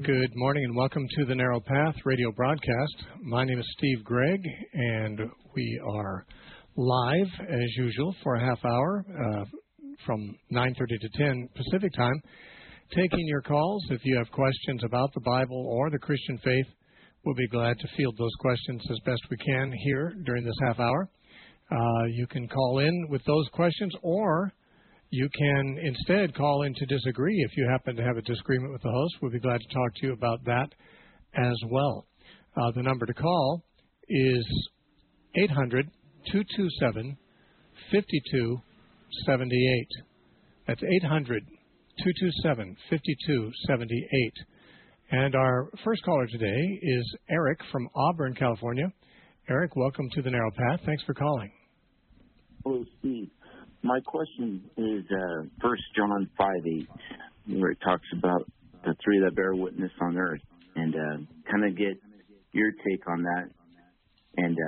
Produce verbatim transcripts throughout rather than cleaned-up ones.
Good morning and welcome to the Narrow Path radio broadcast. My name is Steve Gregg, and we are live as usual for a half hour uh, from nine thirty to ten Pacific time, taking your calls. If you have questions about the Bible or the Christian faith, we'll be glad to field those questions as best we can here during this half hour. Uh, you can call in with those questions, or you can instead call in to disagree if you happen to have a disagreement with the host. We'll be glad to talk to you about that as well. Uh, the number to call is eight hundred, two two seven, five two seven eight. That's eight hundred, two two seven, five two seven eight. And our first caller today is Eric from Auburn, California. Eric, welcome to the Narrow Path. Thanks for calling. Hello, Steve. My question is uh, First John five eight, where it talks about the three that bear witness on earth, and uh, kind of get your take on that. And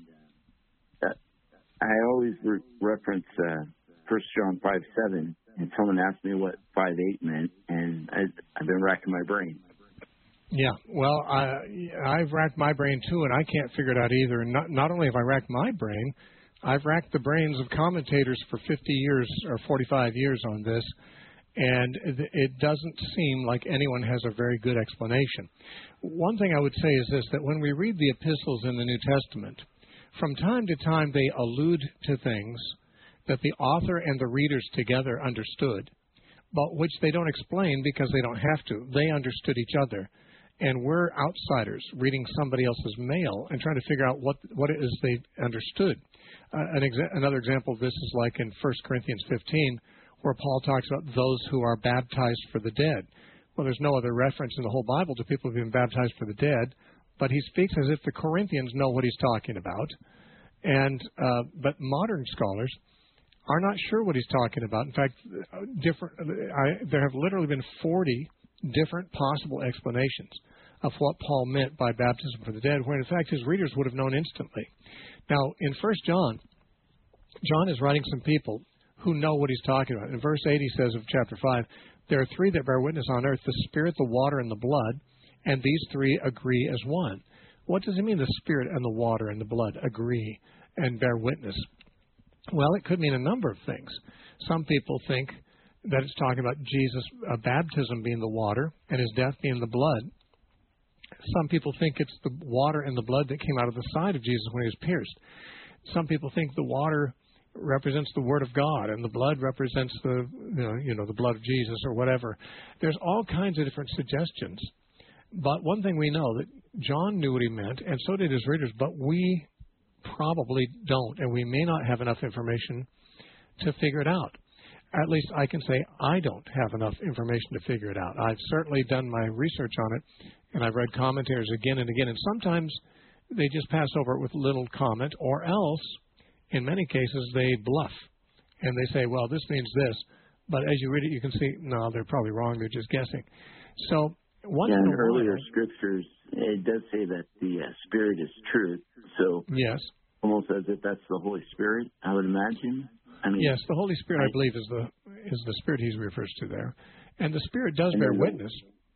uh, I always re- reference uh, First John five seven, and someone asked me what five eight meant, and I, I've been racking my brain. Yeah, well, I, I've racked my brain too, and I can't figure it out either. And not, not only have I racked my brain, I've racked the brains of commentators for fifty years or forty-five years on this, and it doesn't seem like anyone has a very good explanation. One thing I would say is this, that when we read the epistles in the New Testament, from time to time they allude to things that the author and the readers together understood, but which they don't explain because they don't have to. They understood each other. And we're outsiders reading somebody else's mail and trying to figure out what what it is they understood. Uh, an exa- another example of this is like in First Corinthians fifteen, where Paul talks about those who are baptized for the dead. Well, there's no other reference in the whole Bible to people who've been baptized for the dead, but he speaks as if the Corinthians know what he's talking about. And uh, but modern scholars are not sure what he's talking about. In fact, different. I, there have literally been forty different possible explanations of what Paul meant by baptism for the dead, when in fact his readers would have known instantly. Now, in First John, John is writing some people who know what he's talking about. In verse eight, he says of chapter five, there are three that bear witness on earth, the Spirit, the water, and the blood, and these three agree as one. What does it mean the Spirit and the water and the blood agree and bear witness? Well, it could mean a number of things. Some people think that it's talking about Jesus' uh, baptism being the water and his death being the blood. Some people think it's the water and the blood that came out of the side of Jesus when he was pierced. Some people think the water represents the Word of God and the blood represents the, you know, you know, the blood of Jesus or whatever. There's all kinds of different suggestions. But one thing we know, that John knew what he meant, and so did his readers, but we probably don't, and we may not have enough information to figure it out. At least I can say I don't have enough information to figure it out. I've certainly done my research on it, and I've read commentaries again and again, and sometimes they just pass over it with little comment, or else, in many cases, they bluff, and they say, well, this means this, but as you read it, you can see, no, they're probably wrong, they're just guessing. So once yeah, in in a earlier while, scriptures, it does say that the uh, Spirit is truth, so yes, almost as if that's the Holy Spirit, I would imagine. I mean, yes, the Holy Spirit, I, I believe, is the is the Spirit he refers to there. And the Spirit does and bear then- witness.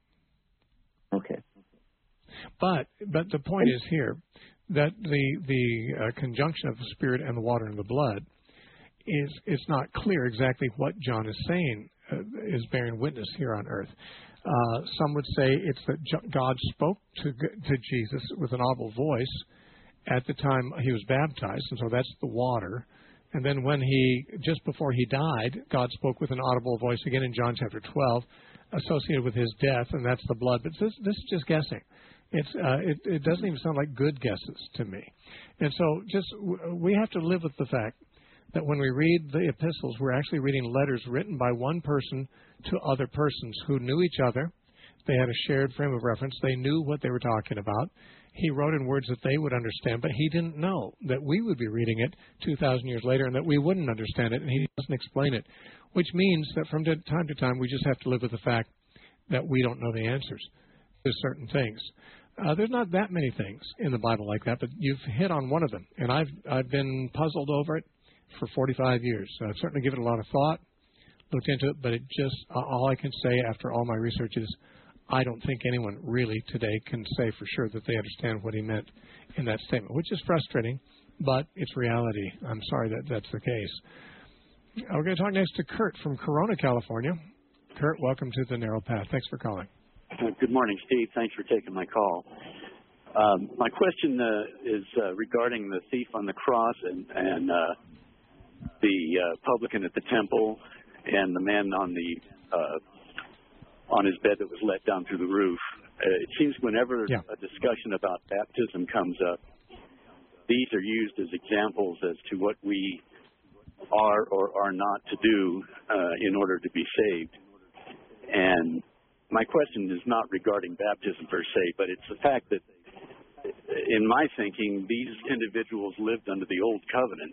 Okay. But but the point is here that the the uh, conjunction of the Spirit and the water and the blood is it's not clear exactly what John is saying uh, is bearing witness here on earth. Uh, some would say it's that God spoke to to Jesus with an audible voice at the time he was baptized, and so that's the water. And then when he, just before he died, God spoke with an audible voice again in John chapter twelve, associated with his death, and that's the blood. But this, this is just guessing. It's, uh, it, it doesn't even sound like good guesses to me. And so just, we have to live with the fact that when we read the epistles, we're actually reading letters written by one person to other persons who knew each other. They had a shared frame of reference. They knew what they were talking about. He wrote in words that they would understand, but he didn't know that we would be reading it two thousand years later and that we wouldn't understand it, and he doesn't explain it, which means that from time to time we just have to live with the fact that we don't know the answers to certain things. Uh, there's not that many things in the Bible like that, but you've hit on one of them, and I've I've been puzzled over it for forty-five years. So I've certainly given it a lot of thought, looked into it, but it just, all I can say after all my research is I don't think anyone really today can say for sure that they understand what he meant in that statement, which is frustrating, but it's reality. I'm sorry that that's the case. We're going to talk next to Kurt from Corona, California. Kurt, welcome to the Narrow Path. Thanks for calling. Good morning, Steve. Thanks for taking my call. Um, my question uh, is uh, regarding the thief on the cross and, and uh, the uh, publican at the temple and the man on the uh, on his bed that was let down through the roof. Uh, it seems whenever yeah. a discussion about baptism comes up, these are used as examples as to what we are or are not to do uh, in order to be saved. And my question is not regarding baptism per se, but it's the fact that, in my thinking, these individuals lived under the old covenant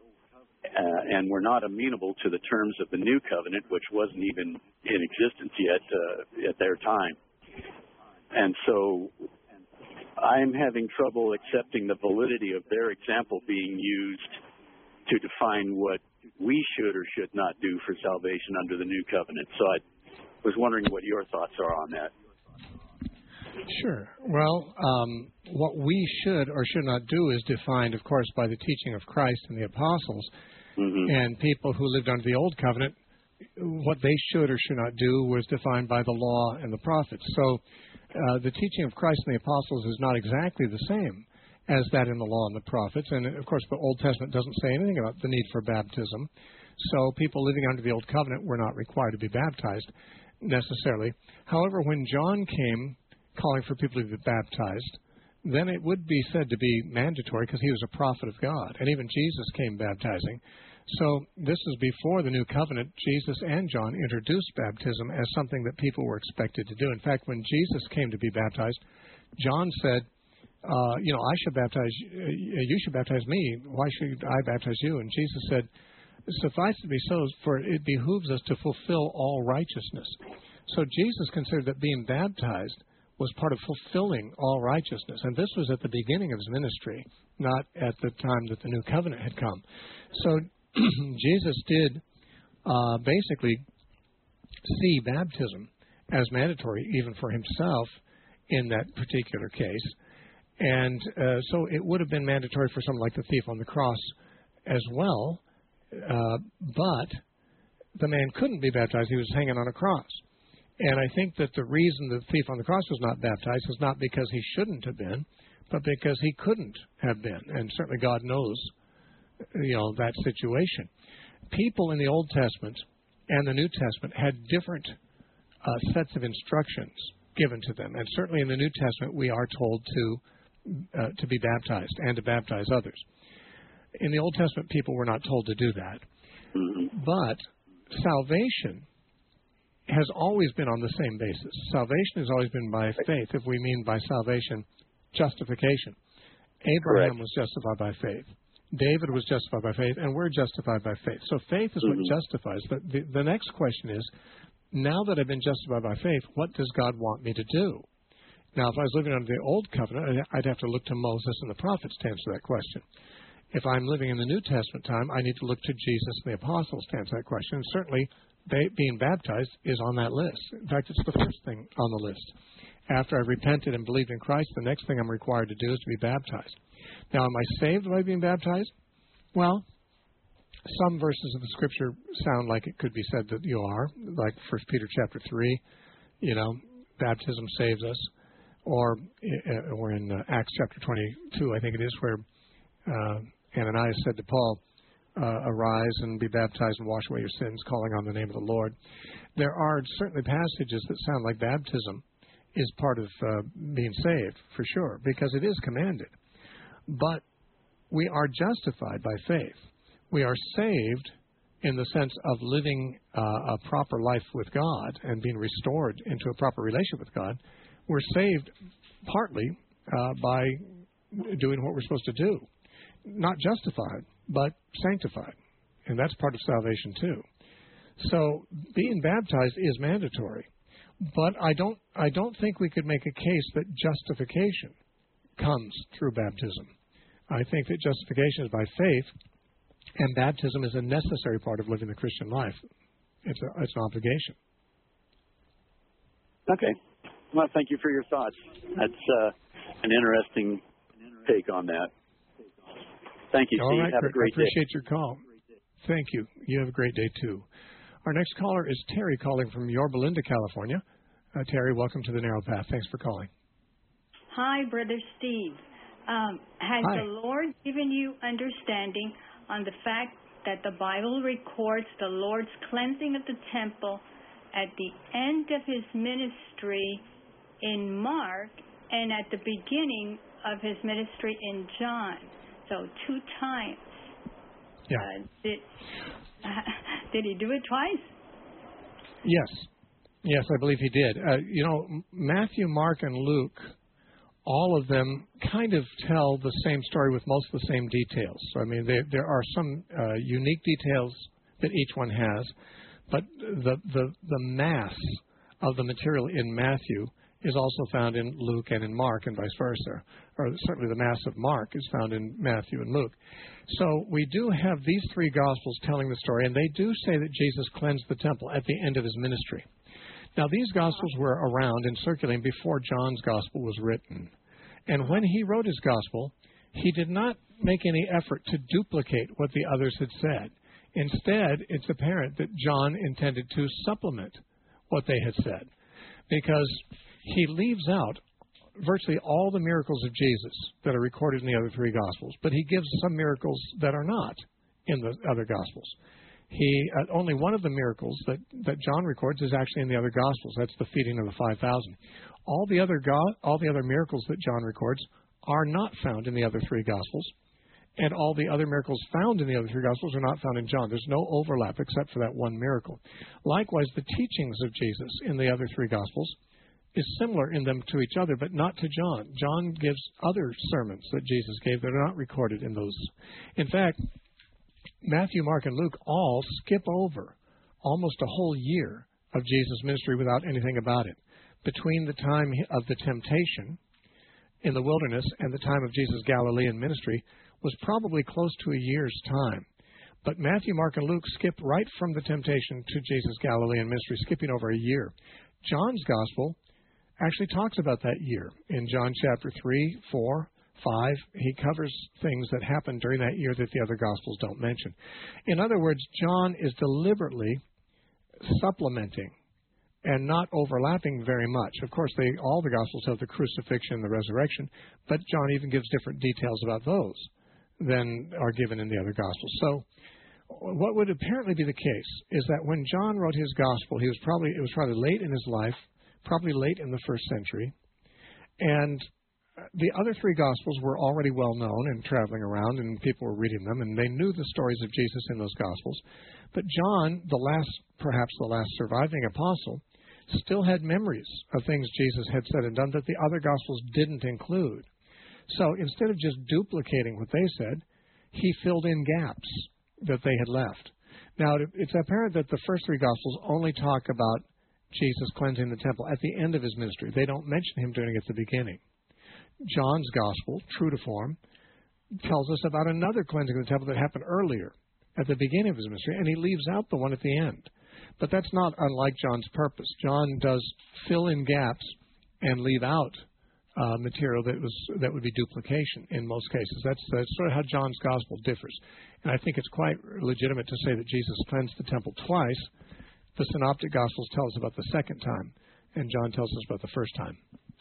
uh, and were not amenable to the terms of the new covenant, which wasn't even in existence yet uh, at their time. And so I'm having trouble accepting the validity of their example being used to define what we should or should not do for salvation under the new covenant. So I was wondering what your thoughts are on that. Sure. Well, um, what we should or should not do is defined, of course, by the teaching of Christ and the apostles. Mm-hmm. And people who lived under the old covenant, what they should or should not do was defined by the law and the prophets. So uh, the teaching of Christ and the apostles is not exactly the same as that in the law and the prophets. And, of course, the Old Testament doesn't say anything about the need for baptism. So people living under the old covenant were not required to be baptized necessarily. However, when John came calling for people to be baptized, then it would be said to be mandatory because he was a prophet of God. And even Jesus came baptizing. So this is before the new covenant. Jesus and John introduced baptism as something that people were expected to do. In fact, when Jesus came to be baptized, John said, uh, you know, I should baptize, uh, you should baptize me. Why should I baptize you? And Jesus said, suffice it to be so, for it behooves us to fulfill all righteousness. So Jesus considered that being baptized was part of fulfilling all righteousness. And this was at the beginning of his ministry, not at the time that the new covenant had come. So Jesus did uh, basically see baptism as mandatory even for himself in that particular case. And uh, so it would have been mandatory for someone like the thief on the cross as well. Uh, but the man couldn't be baptized. He was hanging on a cross. And I think that the reason the thief on the cross was not baptized is not because he shouldn't have been, but because he couldn't have been. And certainly God knows, you know, that situation. People in the Old Testament and the New Testament had different uh, sets of instructions given to them. And certainly in the New Testament we are told to uh, to be baptized and to baptize others. In the Old Testament, people were not told to do that. But salvation has always been on the same basis. Salvation has always been by faith, if we mean by salvation justification. Abraham Correct. was justified by faith. David was justified by faith, and we're justified by faith. So faith is mm-hmm. what justifies. But the, the next question is, now that I've been justified by faith, what does God want me to do? Now, if I was living under the Old Covenant, I'd have to look to Moses and the prophets to answer that question. If I'm living in the New Testament time, I need to look to Jesus and the apostles to answer that question. And certainly, they, being baptized is on that list. In fact, it's the first thing on the list. After I've repented and believed in Christ, the next thing I'm required to do is to be baptized. Now, am I saved by being baptized? Well, some verses of the Scripture sound like it could be said that you are, like First Peter chapter three, you know, baptism saves us. Or, or in uh, Acts chapter twenty-two, I think it is, where uh, Ananias said to Paul, uh, arise and be baptized and wash away your sins, calling on the name of the Lord. There are certainly passages that sound like baptism is part of uh, being saved, for sure, because it is commanded. But we are justified by faith. We are saved in the sense of living uh, a proper life with God and being restored into a proper relationship with God. We're saved partly uh, by doing what we're supposed to do. Not justified, but sanctified. And that's part of salvation too. So being baptized is mandatory. But I don't I don't think we could make a case that justification comes through baptism. I think that justification is by faith, and baptism is a necessary part of living the Christian life. It's a, it's an obligation. Okay. Well, thank you for your thoughts. That's uh, an interesting take on that. Thank you, All Steve. right, Have Kurt, a great I appreciate day. your call. Thank you. You have a great day, too. Our next caller is Terry calling from Yorba Linda, California. Uh, Terry, welcome to the Narrow Path. Thanks for calling. Hi, Brother Steve. Um, has Hi. the Lord given you understanding on the fact that the Bible records the Lord's cleansing of the temple at the end of his ministry in Mark and at the beginning of his ministry in John? So two times. Yeah. Uh, did, uh, did he do it twice? Yes. Yes, I believe he did. Uh, you know, Matthew, Mark, and Luke, all of them kind of tell the same story with most of the same details. So, I mean, they, there are some uh, unique details that each one has, but the, the, the mass of the material in Matthew is also found in Luke and in Mark and vice versa. Or certainly the mass of Mark is found in Matthew and Luke. So we do have these three Gospels telling the story, and they do say that Jesus cleansed the temple at the end of his ministry. Now, these Gospels were around and circulating before John's Gospel was written. And when he wrote his Gospel, he did not make any effort to duplicate what the others had said. Instead, it's apparent that John intended to supplement what they had said, because he leaves out virtually all the miracles of Jesus that are recorded in the other three Gospels, but he gives some miracles that are not in the other Gospels. He uh, only one of the miracles that, that John records is actually in the other Gospels. That's the feeding of the five thousand. All the other go- all the other miracles that John records are not found in the other three Gospels, and all the other miracles found in the other three Gospels are not found in John. There's no overlap except for that one miracle. Likewise, the teachings of Jesus in the other three Gospels is similar in them to each other, but not to John. John gives other sermons that Jesus gave that are not recorded in those. In fact, Matthew, Mark, and Luke all skip over almost a whole year of Jesus' ministry without anything about it. Between the time of the temptation in the wilderness and the time of Jesus' Galilean ministry was probably close to a year's time. But Matthew, Mark, and Luke skip right from the temptation to Jesus' Galilean ministry, skipping over a year. John's Gospel actually talks about that year. In John chapter three, four, five, he covers things that happened during that year that the other Gospels don't mention. In other words, John is deliberately supplementing and not overlapping very much. Of course, they all the Gospels have the crucifixion and the resurrection, but John even gives different details about those than are given in the other Gospels. So what would apparently be the case is that when John wrote his Gospel, he was probably it was probably late in his life, probably late in the first century, and the other three Gospels were already well known and traveling around, and people were reading them, and they knew the stories of Jesus in those Gospels. But John, the last, perhaps the last surviving apostle, still had memories of things Jesus had said and done that the other Gospels didn't include. So instead of just duplicating what they said, he filled in gaps that they had left. Now, it's apparent that the first three Gospels only talk about Jesus cleansing the temple at the end of his ministry. They don't mention him doing it at the beginning. John's Gospel, true to form, tells us about another cleansing of the temple that happened earlier, at the beginning of his ministry, and he leaves out the one at the end. But that's not unlike John's purpose. John does fill in gaps and leave out uh, material that was that would be duplication in most cases. That's, that's sort of how John's Gospel differs. And I think it's quite legitimate to say that Jesus cleansed the temple twice. The Synoptic Gospels tell us about the second time, and John tells us about the first time.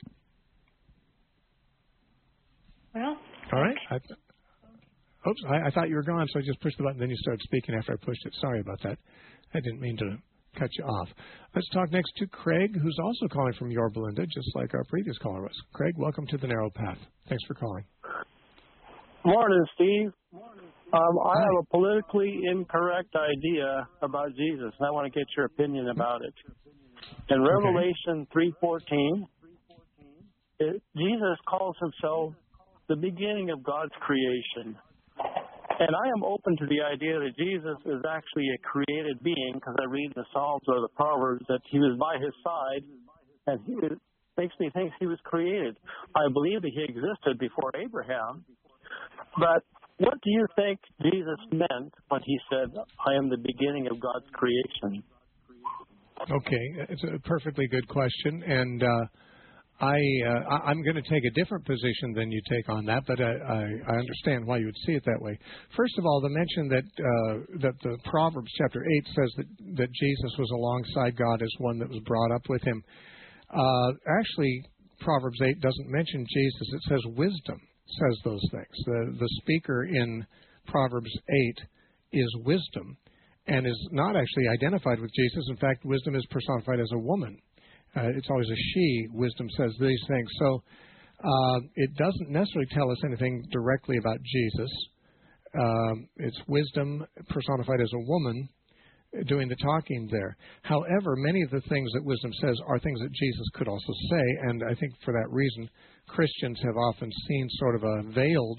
Well, all right. I, oops, I, I thought you were gone, so I just pushed the button. Then you started speaking after I pushed it. Sorry about that. I didn't mean to cut you off. Let's talk next to Craig, who's also calling from Yorba Linda, just like our previous caller was. Craig, welcome to the Narrow Path. Thanks for calling. Morning, Steve. Um, I have a politically incorrect idea about Jesus, and I want to get your opinion about it. In okay. Revelation three fourteen, it, Jesus calls himself the beginning of God's creation. And I am open to the idea that Jesus is actually a created being, because I read the Psalms or the Proverbs that he was by his side, and he was, makes me think he was created. I believe that he existed before Abraham. But what do you think Jesus meant when he said, I am the beginning of God's creation? Okay, it's a perfectly good question, and uh, I, uh, I I'm going to take a different position than you take on that, but I, I, I understand why you would see it that way. First of all, the mention that uh, that the Proverbs chapter eight says that that Jesus was alongside God as one that was brought up with him. Uh, actually, Proverbs eight doesn't mention Jesus; it says wisdom says those things. The the speaker in Proverbs eight is wisdom, and is not actually identified with Jesus. In fact, wisdom is personified as a woman. Uh, it's always a she. Wisdom says these things. So uh, it doesn't necessarily tell us anything directly about Jesus. Um, it's wisdom personified as a woman doing the talking there. However, many of the things that wisdom says are things that Jesus could also say, and I think for that reason, Christians have often seen sort of a veiled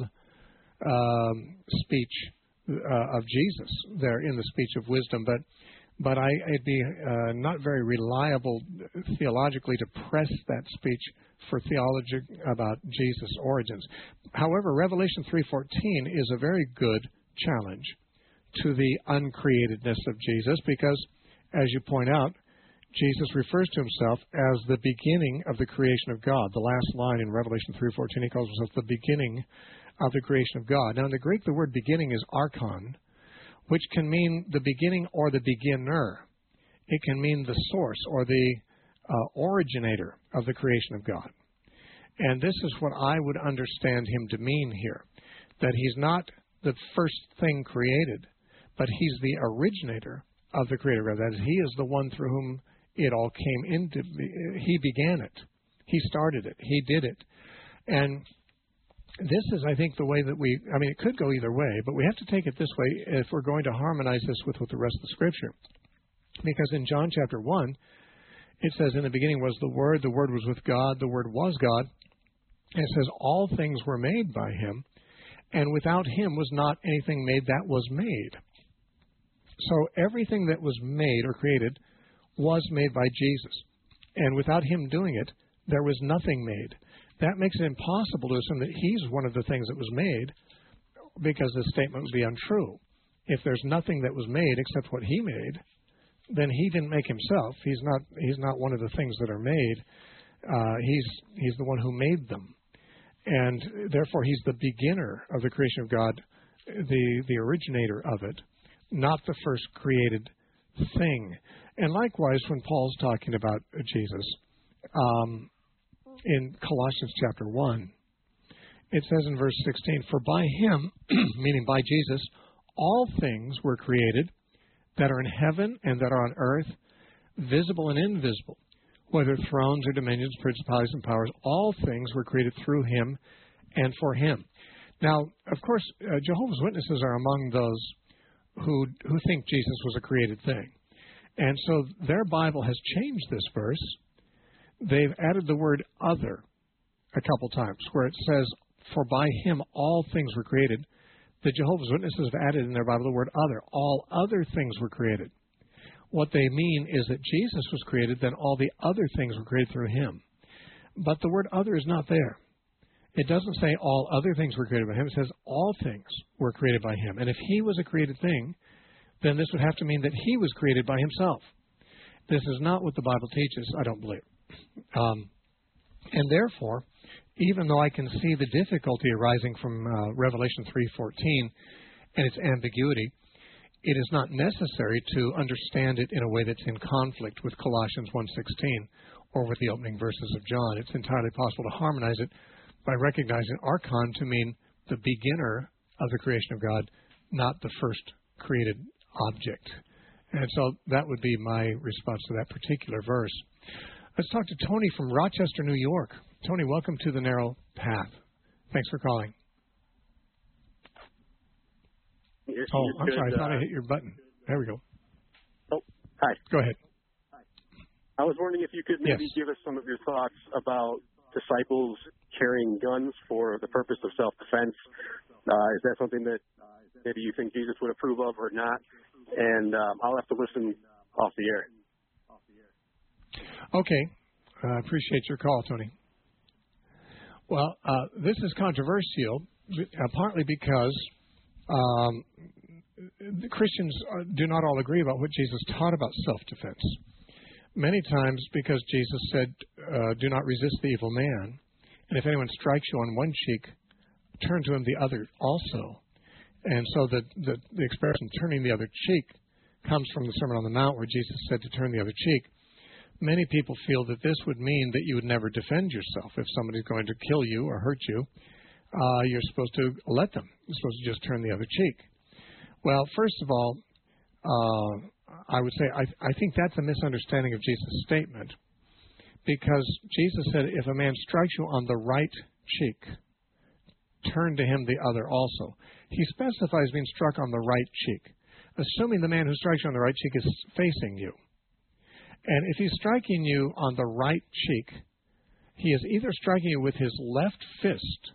um, speech uh, of Jesus there in the speech of wisdom. But But I, it'd be uh, not very reliable theologically to press that speech for theology about Jesus' origins. However, Revelation three fourteen is a very good challenge to the uncreatedness of Jesus because, as you point out, Jesus refers to himself as the beginning of the creation of God. The last line in Revelation three fourteen, he calls himself the beginning of the creation of God. Now, in the Greek, the word beginning is archon, which can mean the beginning or the beginner. It can mean the source or the uh, originator of the creation of God. And this is what I would understand him to mean here, that he's not the first thing created, but he's the originator of the creator of God. That is, he is the one through whom it all came into. He began it. He started it. He did it. And this is, I think, the way that we, I mean, it could go either way, but we have to take it this way if we're going to harmonize this with, with the rest of the Scripture. Because in John chapter one, it says, in the beginning was the Word, the Word was with God, the Word was God. And it says, all things were made by him, and without him was not anything made that was made. So everything that was made or created was made by Jesus. And without him doing it, there was nothing made. That makes it impossible to assume that he's one of the things that was made, because the statement would be untrue. If there's nothing that was made except what he made, then he didn't make himself. He's not. He's not one of the things that are made. Uh, he's he's the one who made them, and therefore he's the beginner of the creation of God, the the originator of it, not the first created thing. And likewise, when Paul's talking about Jesus. Um, In Colossians chapter one, it says in verse sixteen, for by him, meaning by Jesus, all things were created that are in heaven and that are on earth, visible and invisible, whether thrones or dominions, principalities and powers, all things were created through him and for him. Now, of course, uh, Jehovah's Witnesses are among those who who think Jesus was a created thing. And so their Bible has changed this verse. They've added the word other a couple times, where it says, for by him all things were created. The Jehovah's Witnesses have added in their Bible the word other. All other things were created. What they mean is that Jesus was created, then all the other things were created through him. But the word other is not there. It doesn't say all other things were created by him. It says all things were created by him. And if he was a created thing, then this would have to mean that he was created by himself. This is not what the Bible teaches, I don't believe. Um, and therefore, even though I can see the difficulty arising from uh, Revelation three fourteen and its ambiguity, it is not necessary to understand it in a way that's in conflict with Colossians one sixteen or with the opening verses of John. It's entirely possible to harmonize it by recognizing archon to mean the beginner of the creation of God, not the first created object. And so that would be my response to that particular verse. Let's talk to Tony from Rochester, New York. Tony, welcome to The Narrow Path. Thanks for calling. You're, oh, you're I'm good, sorry. I thought uh, I hit your button. There we go. Oh, hi. Go ahead. I was wondering if you could maybe Yes. give us some of your thoughts about disciples carrying guns for the purpose of self-defense. Uh, is that something that maybe you think Jesus would approve of or not? And um, I'll have to listen off the air. Okay. I uh, appreciate your call, Tony. Well, uh, this is controversial, uh, partly because um, the Christians do not all agree about what Jesus taught about self-defense. Many times because Jesus said, uh, do not resist the evil man. And if anyone strikes you on one cheek, turn to him the other also. And so the, the, the expression turning the other cheek comes from the Sermon on the Mount, where Jesus said to turn the other cheek. Many people feel that this would mean that you would never defend yourself. If somebody's going to kill you or hurt you, uh, you're supposed to let them. You're supposed to just turn the other cheek. Well, first of all, uh, I would say I, I think that's a misunderstanding of Jesus' statement, because Jesus said, if a man strikes you on the right cheek, turn to him the other also. He specifies being struck on the right cheek, assuming the man who strikes you on the right cheek is facing you. And if he's striking you on the right cheek, he is either striking you with his left fist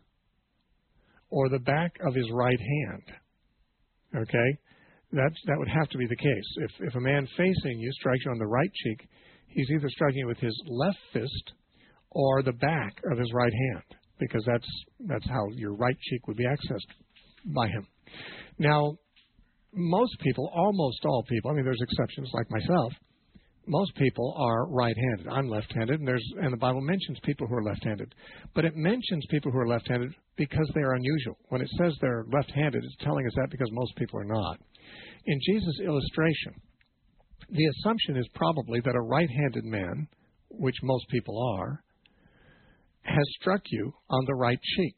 or the back of his right hand. Okay? That's, that would have to be the case. If, if a man facing you strikes you on the right cheek, he's either striking you with his left fist or the back of his right hand, because that's, that's how your right cheek would be accessed by him. Now, most people, almost all people, I mean, there's exceptions like myself, most people are right-handed. I'm left-handed, and there's and the Bible mentions people who are left-handed. But it mentions people who are left-handed because they are unusual. When it says they're left-handed, it's telling us that because most people are not. In Jesus' illustration, the assumption is probably that a right-handed man, which most people are, has struck you on the right cheek.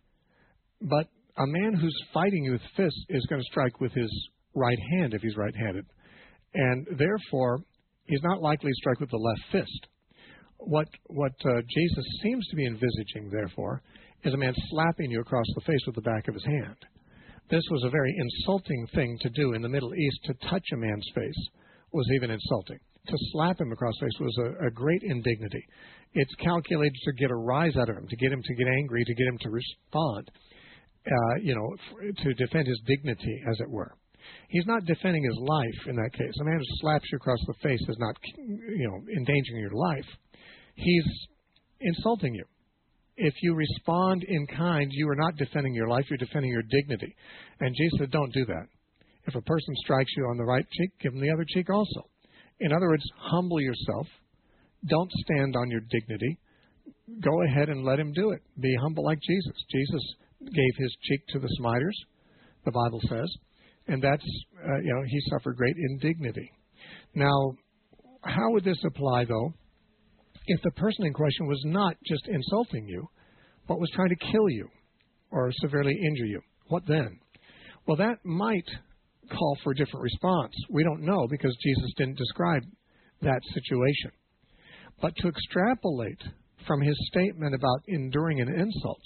But a man who's fighting you with fists is going to strike with his right hand if he's right-handed. And therefore, he's not likely to strike with the left fist. What what uh, Jesus seems to be envisaging, therefore, is a man slapping you across the face with the back of his hand. This was a very insulting thing to do in the Middle East. To touch a man's face was even insulting. To slap him across the face was a, a great indignity. It's calculated to get a rise out of him, to get him to get angry, to get him to respond, uh, you know, f- to defend his dignity, as it were. He's not defending his life in that case. A man who slaps you across the face is not, you know, endangering your life. He's insulting you. If you respond in kind, you are not defending your life, you're defending your dignity. And Jesus said, don't do that. If a person strikes you on the right cheek, give them the other cheek also. In other words, humble yourself. Don't stand on your dignity. Go ahead and let him do it. Be humble like Jesus. Jesus gave his cheek to the smiters, the Bible says. And that's, uh, you know, he suffered great indignity. Now, how would this apply, though, if the person in question was not just insulting you, but was trying to kill you or severely injure you? What then? Well, that might call for a different response. We don't know because Jesus didn't describe that situation. But to extrapolate from his statement about enduring an insult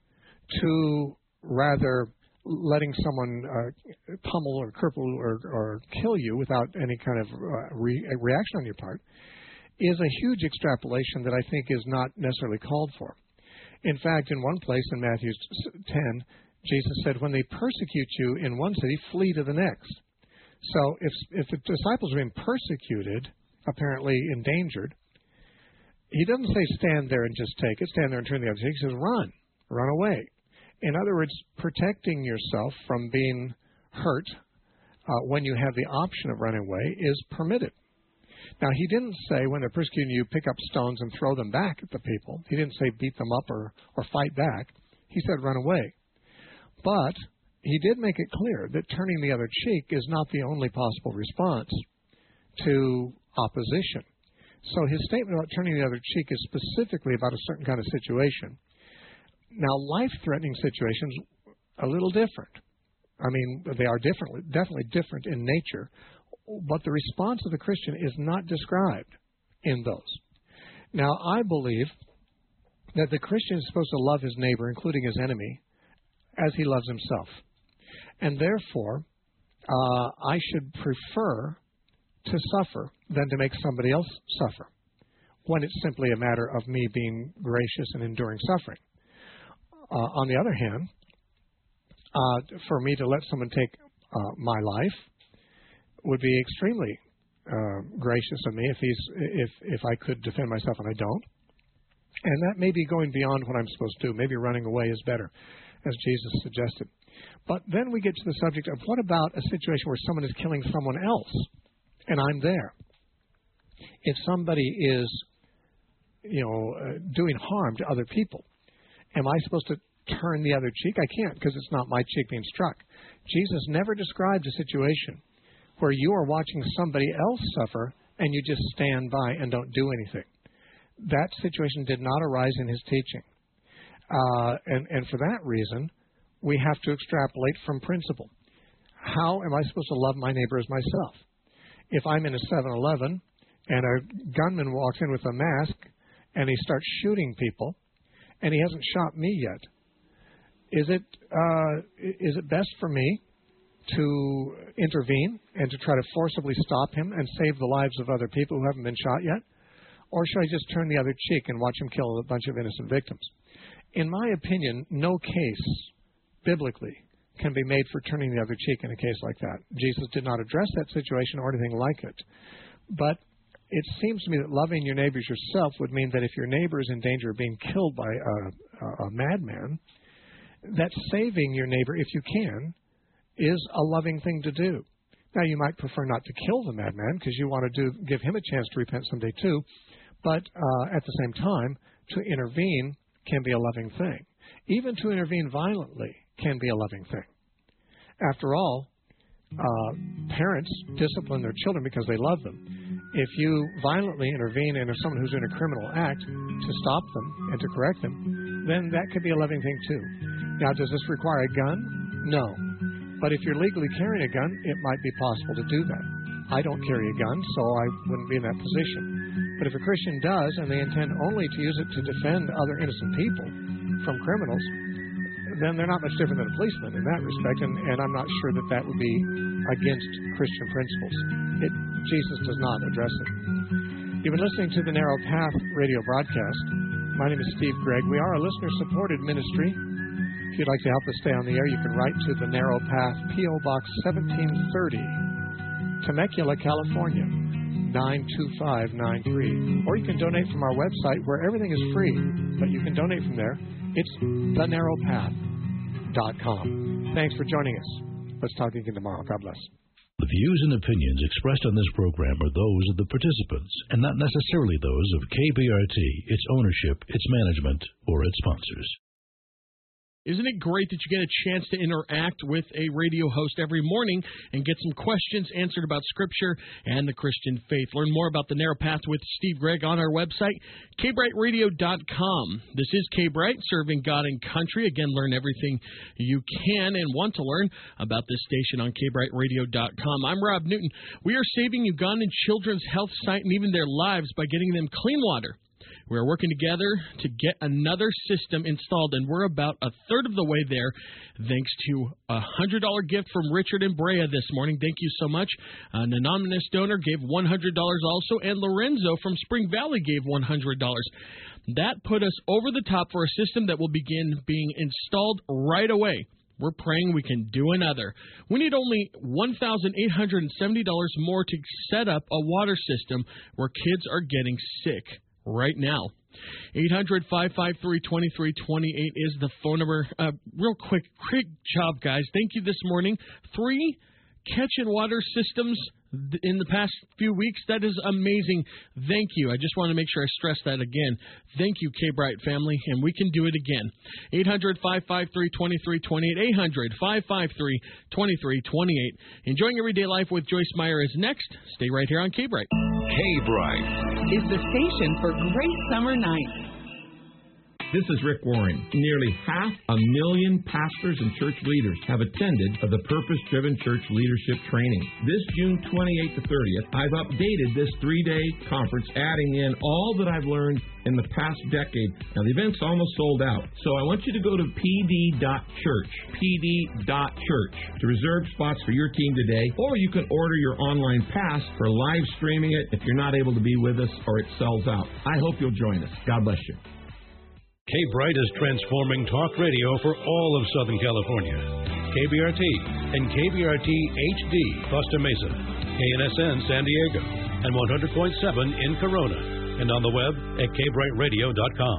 to rather letting someone uh, pummel or cripple or, or kill you without any kind of uh, re- reaction on your part is a huge extrapolation that I think is not necessarily called for. In fact, in one place in Matthew ten, Jesus said, when they persecute you in one city, flee to the next. So if, if the disciples are being persecuted, apparently endangered, he doesn't say stand there and just take it, stand there and turn the other cheek. He says run, run away. In other words, protecting yourself from being hurt uh, when you have the option of running away is permitted. Now, he didn't say when they're persecuting you, pick up stones and throw them back at the people. He didn't say beat them up or, or fight back. He said run away. But he did make it clear that turning the other cheek is not the only possible response to opposition. So his statement about turning the other cheek is specifically about a certain kind of situation. Now, life-threatening situations, a little different. I mean, they are different, definitely different in nature, but the response of the Christian is not described in those. Now, I believe that the Christian is supposed to love his neighbor, including his enemy, as he loves himself. And therefore, uh, I should prefer to suffer than to make somebody else suffer when it's simply a matter of me being gracious and enduring suffering. Uh, on the other hand, uh, for me to let someone take uh, my life would be extremely uh, gracious of me if he's if if I could defend myself and I don't. And that may be going beyond what I'm supposed to do. Maybe running away is better, as Jesus suggested. But then we get to the subject of what about a situation where someone is killing someone else and I'm there? If somebody is you know, uh, doing harm to other people. Am I supposed to turn the other cheek? I can't, because it's not my cheek being struck. Jesus never described a situation where you are watching somebody else suffer and you just stand by and don't do anything. That situation did not arise in his teaching. Uh, and, and for that reason, we have to extrapolate from principle. How am I supposed to love my neighbor as myself? If I'm in a seven eleven and a gunman walks in with a mask and he starts shooting people and he hasn't shot me yet, is it uh, is it best for me to intervene and to try to forcibly stop him and save the lives of other people who haven't been shot yet? Or should I just turn the other cheek and watch him kill a bunch of innocent victims? In my opinion, no case biblically can be made for turning the other cheek in a case like that. Jesus did not address that situation or anything like it. But it seems to me that loving your neighbors yourself would mean that if your neighbor is in danger of being killed by a, a, a madman, that saving your neighbor, if you can, is a loving thing to do. Now, you might prefer not to kill the madman because you want to do, give him a chance to repent someday too, but uh, at the same time, to intervene can be a loving thing. Even to intervene violently can be a loving thing. After all, uh, parents discipline their children because they love them. If you violently intervene in someone who's in a criminal act to stop them and to correct them, then that could be a loving thing too. Now, does this require a gun? No. But if you're legally carrying a gun, it might be possible to do that. I don't carry a gun, so I wouldn't be in that position. But if a Christian does, and they intend only to use it to defend other innocent people from criminals, then they're not much different than a policeman in that respect, and, and I'm not sure that that would be against Christian principles. It, Jesus does not address it. You've been listening to the Narrow Path radio broadcast. My name is Steve Gregg. We are a listener-supported ministry. If you'd like to help us stay on the air, you can write to the Narrow Path, P O. Box seventeen thirty, Temecula, California, nine two five nine three. Or you can donate from our website where everything is free, but you can donate from there. It's the narrow path dot com. Thanks for joining us. Let's talk again tomorrow. God bless. The views and opinions expressed on this program are those of the participants and not necessarily those of K B R T, its ownership, its management, or its sponsors. Isn't it great that you get a chance to interact with a radio host every morning and get some questions answered about Scripture and the Christian faith? Learn more about the Narrow Path with Steve Gregg on our website, K bright radio dot com. This is K-Bright, serving God and country. Again, learn everything you can and want to learn about this station on K bright radio dot com. I'm Rob Newton. We are saving Ugandan children's health site and even their lives by getting them clean water. We're working together to get another system installed, and we're about a third of the way there, thanks to a one hundred dollars gift from Richard and Brea this morning. Thank you so much. An anonymous donor gave one hundred dollars also, and Lorenzo from Spring Valley gave one hundred dollars. That put us over the top for a system that will begin being installed right away. We're praying we can do another. We need only one thousand eight hundred seventy dollars more to set up a water system where kids are getting sick right now. eight hundred, five five three, two three two eight is the phone number. Uh, real quick, great job, guys. Thank you this morning. Three catch and water systems in the past few weeks. That is amazing. Thank you. I just want to make sure I stress that again. Thank you, K-Bright family, and we can do it again. eight hundred, five five three, two three two eight, eight hundred, five five three, two three two eight. Enjoying Everyday Life with Joyce Meyer is next. Stay right here on K-Bright. K-Bright is the station for great summer nights. This is Rick Warren. Nearly half a million pastors and church leaders have attended the Purpose-Driven Church Leadership Training. This June twenty-eighth to thirtieth, I've updated this three-day conference, adding in all that I've learned in the past decade. Now, the event's almost sold out, so I want you to go to p d dot church, p d dot church, to reserve spots for your team today, or you can order your online pass for live streaming it if you're not able to be with us or it sells out. I hope you'll join us. God bless you. K-Bright is transforming talk radio for all of Southern California. K B R T and K B R T H D Costa Mesa, K N S N San Diego, and one hundred point seven in Corona, and on the web at k bright radio dot com.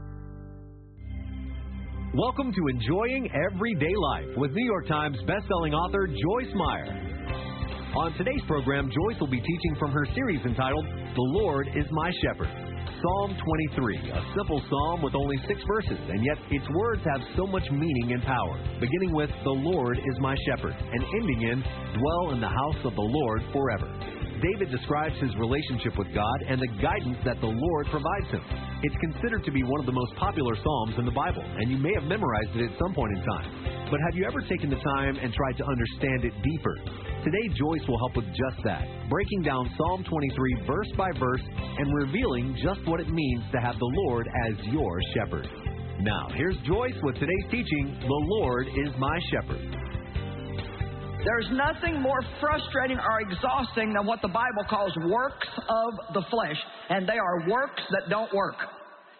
Welcome to Enjoying Everyday Life with New York Times bestselling author Joyce Meyer. On today's program, Joyce will be teaching from her series entitled The Lord is My Shepherd. Psalm twenty-three, a simple psalm with only six verses, and yet its words have so much meaning and power, beginning with, "The Lord is my shepherd," and ending in, "Dwell in the house of the Lord forever." David describes his relationship with God and the guidance that the Lord provides him. It's considered to be one of the most popular psalms in the Bible, and you may have memorized it at some point in time. But have you ever taken the time and tried to understand it deeper? Today, Joyce will help with just that, breaking down Psalm twenty-three verse by verse and revealing just what it means to have the Lord as your shepherd. Now, here's Joyce with today's teaching, "The Lord is my shepherd." There's nothing more frustrating or exhausting than what the Bible calls works of the flesh, and they are works that don't work.